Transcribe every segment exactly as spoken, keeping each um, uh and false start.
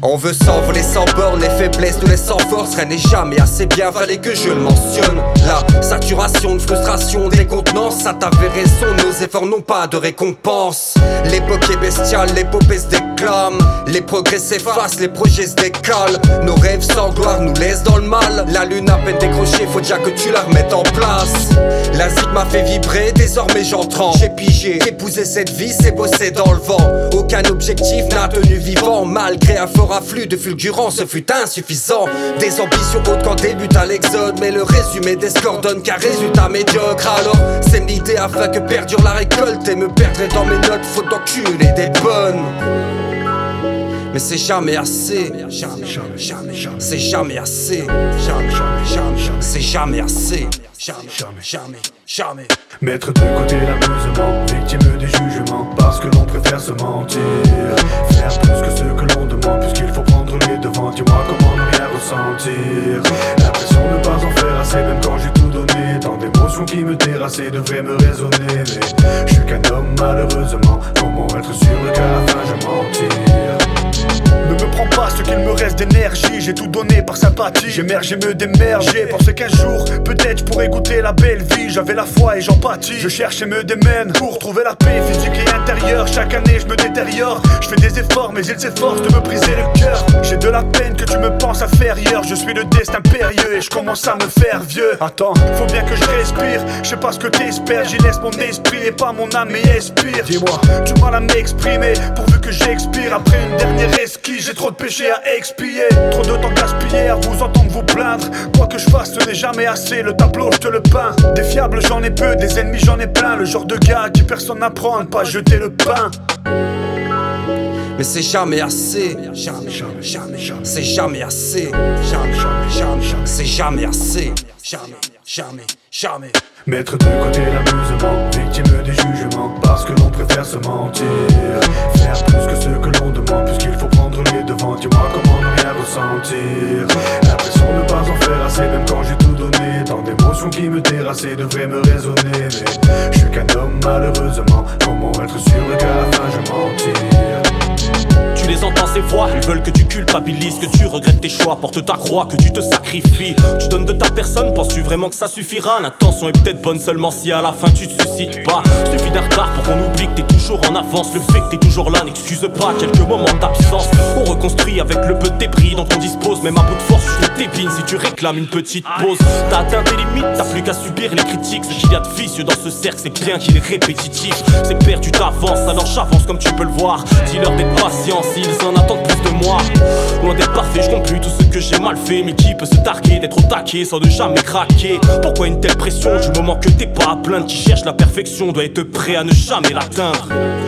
On veut s'envoler sans borne, les faiblesses nous laissent sans force. Rien n'est jamais assez bien, fallait que je le mentionne. La saturation de frustration, décontenance, ça t'avait raison, nos efforts n'ont pas de récompense. L'époque est bestiale, l'épopée se déclame. Les progrès s'effacent, les projets se décalent. Nos rêves sans gloire nous laissent dans le mal. La lune à peine décrochée, faut déjà que tu la remettes en place. La zik m'a fait vibrer, désormais j'entends. J'ai pigé, épouser cette vie, c'est bosser dans le vent. Aucun objectif n'a tenu vivant, malgré un fort afflux de fulgurance, ce fut insuffisant. Des ambitions hautes quand débute à l'exode, mais le résumé des scores donne qu'un résultat médiocre. Alors c'est une idée afin que perdure la récolte, et me perdrai dans mes notes faute d'enculer des bonnes. Mais c'est jamais assez, jamais, jamais, jamais, jamais. C'est jamais assez, jamais, jamais, jamais, jamais. C'est jamais assez, jamais, jamais, jamais, jamais. Mettre de côté l'amusement, victime des jugements, parce que l'on préfère se mentir. Faire plus que ce que l'on demande, puisqu'il faut prendre les devants. Dis-moi comment ne rien ressentir. L'impression de ne pas en faire assez, même quand j'ai tout donné. Tant d'émotions qui me terrassaient devraient me raisonner. Mais je suis qu'un homme malheureusement, comment être sûr qu'à la fin je mentir? Ne me prends pas ce qu'il me reste d'énergie, j'ai tout donné par sympathie. J'émerge et me démerge, j'ai pensé qu'un jour peut-être je pourrais goûter la belle vie. J'avais la foi et j'empathie, je cherche et me démène pour trouver la paix physique et intérieure. Chaque année je me détériore, je fais des efforts mais ils s'efforcent de me briser le cœur. J'ai de la peine que tu me penses inférieur, je suis le destin périlleux et je commence à me faire vieux. Attends, faut bien que je respire, je sais pas ce que t'espères. J'y laisse mon esprit et pas mon âme et expire. Dis-moi, du mal à m'exprimer pourvu que j'expire. Après une dernière esquisse, j'ai trop de péchés à expier, trop de temps gaspillé à vous entendre vous plaindre. Quoi que je fasse, ce n'est jamais assez, le tableau je te le peins. Des fiables j'en ai peu, des ennemis j'en ai plein. Le genre de gars à qui personne n'apprend à ne pas jeter le pain. Mais c'est jamais assez, jamais, jamais, jamais, jamais. C'est jamais assez, jamais, jamais, jamais, jamais. C'est jamais assez, jamais, jamais, jamais. Mettre de côté l'amusement, victime des jugements, parce que l'on préfère se mentir. Faire plus que ce que l'on demande, puisqu'il faut prendre les devants. Dis-moi comment ne rien ressentir. L'impression de ne pas en faire assez, même quand j'ai tout donné. Tant d'émotions qui me terrassaient devraient me raisonner. Mais je suis qu'un homme malheureusement, comment être sûr qu'à la fin je mentir? Tu les entends ces voix, ils veulent que tu culpabilises, que tu regrettes tes choix, porte ta croix, que tu te sacrifies. Tu donnes de ta personne, penses-tu vraiment que ça suffira? L'intention est peut-être bonne seulement si à la fin tu te suicides pas. Suffit d'un retard pour qu'on oublie que t'es toujours en avance. Le fait que t'es toujours là n'excuse pas quelques moments d'absence. On reconstruit avec le peu de débris dont on dispose. Même à bout de force, je te t'épine si tu réclames une petite pause. T'as atteint tes limites, t'as plus qu'à subir les critiques. Ce qu'il y a de vicieux dans ce cercle, c'est bien qu'il est répétitif. C'est que perdu t'avances, alors j'avance comme tu peux le voir. Dis-leur d'être patient, s'ils en attendent plus de moi. Loin d'être parfait, je compte plus tout ce que j'ai mal fait. Mais qui peut se targuer d'être au taquet sans de jamais craquer? Pourquoi une telle pression du moment que t'es pas à plaindre? Qui cherche la perfection doit être prêt à ne jamais l'atteindre.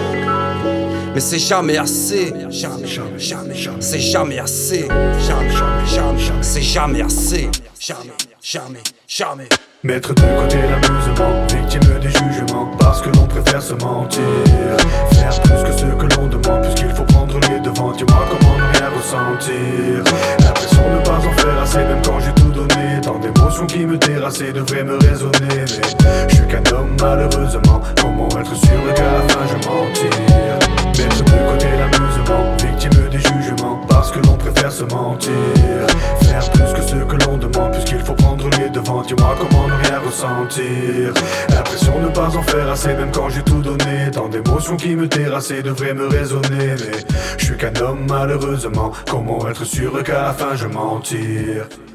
Mais c'est jamais assez, jamais, jamais, jamais, jamais. C'est jamais assez, jamais, jamais, jamais, jamais. C'est jamais assez, jamais, jamais, jamais. Mettre de côté l'amusement, victime des jugements, parce que l'on préfère se mentir. Faire plus que ce que l'on demande, puisqu'il faut prendre les devants. Dis-moi comment ne rien ressentir. L'impression de ne pas en faire assez, même quand j'ai tout donné. Tant d'émotions qui me terrassaient devraient me raisonner. Mais je suis qu'un homme malheureusement, comment être sûr qu'à la fin je mentir? Mettre de côté l'amusement, victime des jugements, parce que l'on préfère se mentir. Faire plus que ce que l'on demande, puisqu'il faut prendre les devants. Dis-moi comment ne rien ressentir. L'impression de ne pas en faire assez, même quand j'ai tout donné. Tant d'émotions qui me terrassaient devraient me raisonner. Mais je suis qu'un homme malheureusement, comment être sûr qu'à la fin je mentir?